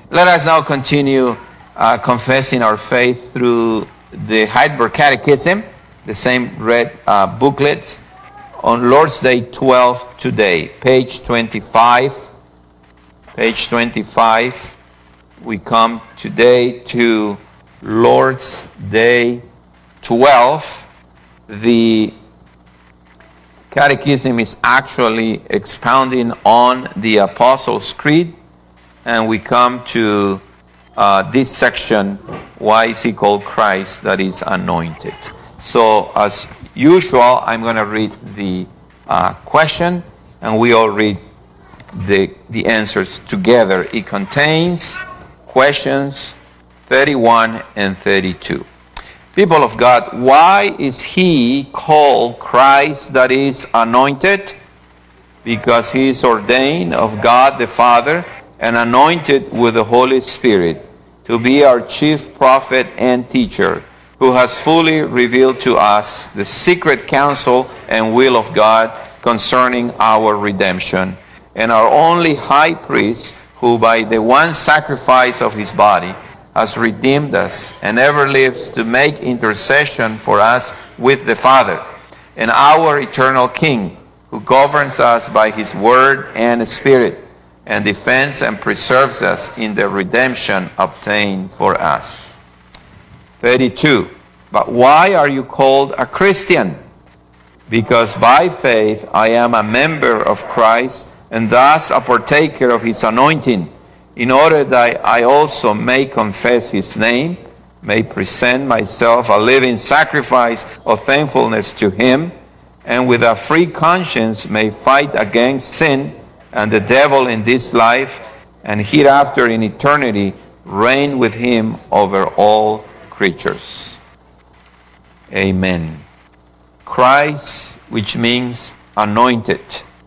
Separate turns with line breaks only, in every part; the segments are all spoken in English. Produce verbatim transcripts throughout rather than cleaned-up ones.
Let us now continue uh, confessing our faith through the Heidelberg Catechism, the same red uh, booklet, on Lord's Day twelve today, page twenty-five. Page twenty-five. We come today to Lord's Day twelve. The Catechism is actually expounding on the Apostles' Creed, and we come to uh, this section, why is he called Christ that is anointed? So as usual, I'm going to read the uh, question, and we all read the, the answers together. It contains questions thirty-one and thirty-two. People of God, why is he called Christ that is anointed? Because he is ordained of God the Father and anointed with the Holy Spirit to be our chief prophet and teacher, who has fully revealed to us the secret counsel and will of God concerning our redemption, and our only high priest, who by the one sacrifice of his body has redeemed us and ever lives to make intercession for us with the Father, and our eternal King, who governs us by his word and spirit, and defends and preserves us in the redemption obtained for us. thirty-two. But why are you called a Christian? Because by faith I am a member of Christ, and thus a partaker of his anointing, in order that I also may confess his name, may present myself a living sacrifice of thankfulness to him, and with a free conscience may fight against sin and the devil in this life, and hereafter in eternity reign with him over all creatures. Amen. Christ, which means anointed.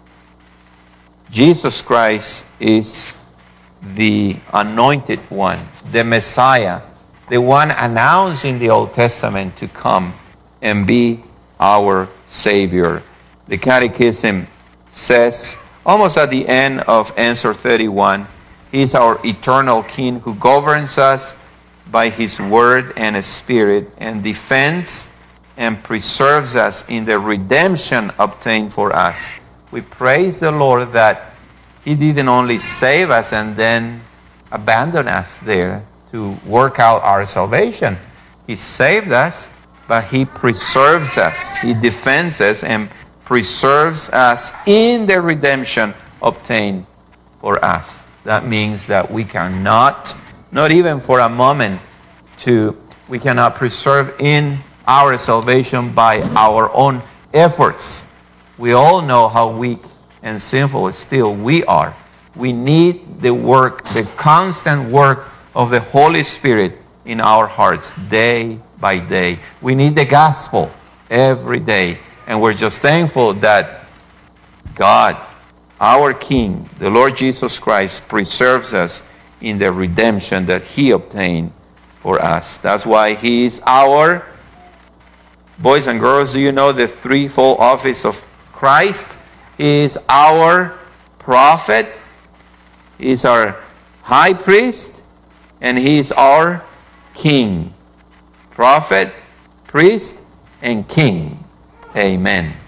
Jesus Christ is the anointed one, the Messiah, the one announced in the Old Testament to come and be our Savior. The Catechism says, almost at the end of answer thirty-one, he is our eternal King who governs us by his word and spirit, and defends and preserves us in the redemption obtained for us. We praise the Lord that he didn't only save us and then abandon us there to work out our salvation. He saved us, but he preserves us. He defends us and preserves us in the redemption obtained for us. That means that we cannot, not even for a moment, to we cannot preserve in our salvation by our own efforts. We all know how weak and sinful still we are. We need the work, the constant work of the Holy Spirit in our hearts day by day. We need the gospel every day. And we're just thankful that God, our King, the Lord Jesus Christ, preserves us in the redemption that he obtained for us. That's why he is our, boys and girls, do you know the threefold office of Christ? He is our prophet, he is our high priest, and he is our king. Prophet, priest, and king. Amen.